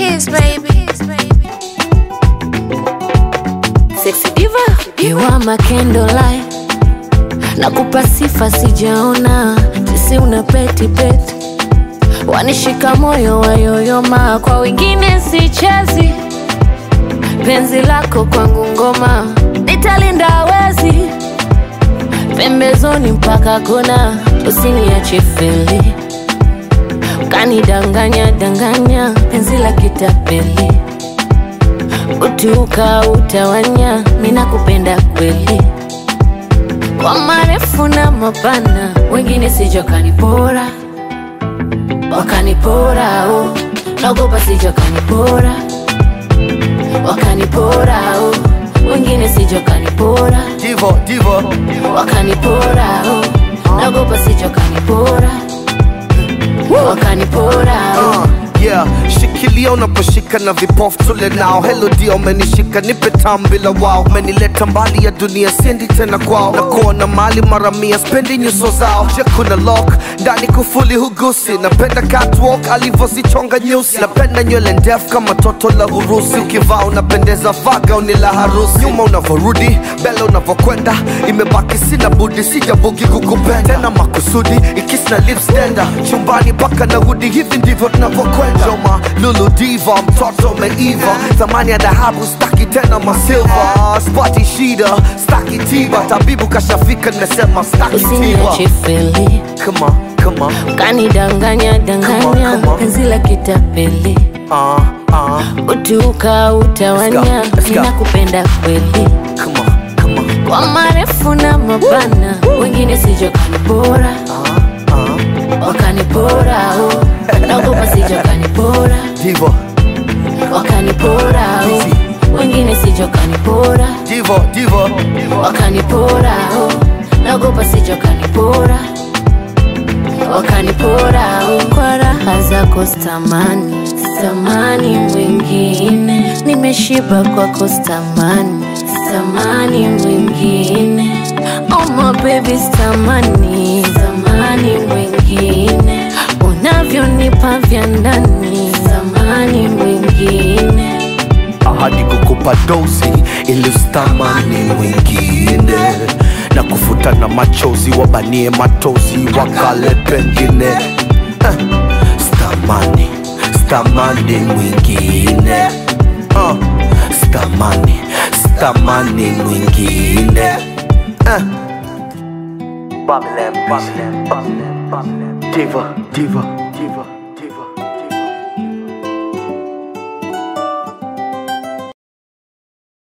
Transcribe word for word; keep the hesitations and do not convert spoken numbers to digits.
kiss, baby. Sexy diva, you are my candlelight. Nakupa sifa sijaona, sisi una peti peti. Wanishika moyo wayoyoma, kwa wengine sichezi. Penzi lako kwangu ngoma, nitalinda wezi. Pembezoni mpaka kona, usiniache feli. Ukanidanganya danganya, penzi la kitapeli. Utuka utawanya, mina kupenda kweli. Kwa marefu na mapana, wengine sijo kanipora. Wakanipora oh, naogopa sijo kanipora. Wakanipora oh, wengine sijo kanipora. Divo, divo, Wakanipora oh, naogopa sijo kanipora. Wakanipora oh. uh, yeah, shikilia unaposhika na vipofu tule nao. Hello dia umenishika nipe tambila wow. Umenileta mbali ya dunia siendi tena kwao. Na kuona mali mara mia spendi nyuso zao. Je kuna lock, ndani kufuli hugusi. Napenda catwalk, alivozichonga nyusi. Napenda nywele ndefu kama toto la Urusi. Ukivaa unapendeza vaga unila harusi. Nyuma unavourudi, bele unavokwenda. Imebaki sina budi, sijabugi kukupenda tena makusudi, ikisna lips tender. Chumbani paka na hudi, hivi ndivyo tunavokwenda. Joma, lulu diva, mtoto meiva. Thamani ya dhahabu, staki tena masilva. Spati shida, staki tiba. Tabibu kashafika, nimesema staki tiba. Usiniache feli. Come on, come on. Ukanidanganya danganya, Come on, come on. penzi la kitapeli. Uh, uh, Utuka utawanya, Let's go, let's go. mina kupenda kweli. come on, come on. Kwa marefu na mapana, wengine sijo kanipora. Uh, uh. Wakanipora oh, naogopa sijo kanipora. Divo, Wakanipora oh, wengine sijo kanipora. divo, divo. Wakanipora oh, naogopa sijo kanipora. Wakanipora oh, kwa raha zako stamani. Stamani mwingine, nimeshiba kwako stamani. Stamani mwingine, oh my baby stamani. Stamani mwingine, unavyonipa vya ndani. Stamani mwingine, Ahadi kukupa dozi ili ustamani mwingine. Na kufuta na machozi wabanie matozi wakale pengine. eh, Stamani, stamani mwingine. uh, Stamani, stamani mwingine. eh. Babylon, Babylon, Babylon, Babylon. Diva, diva, diva.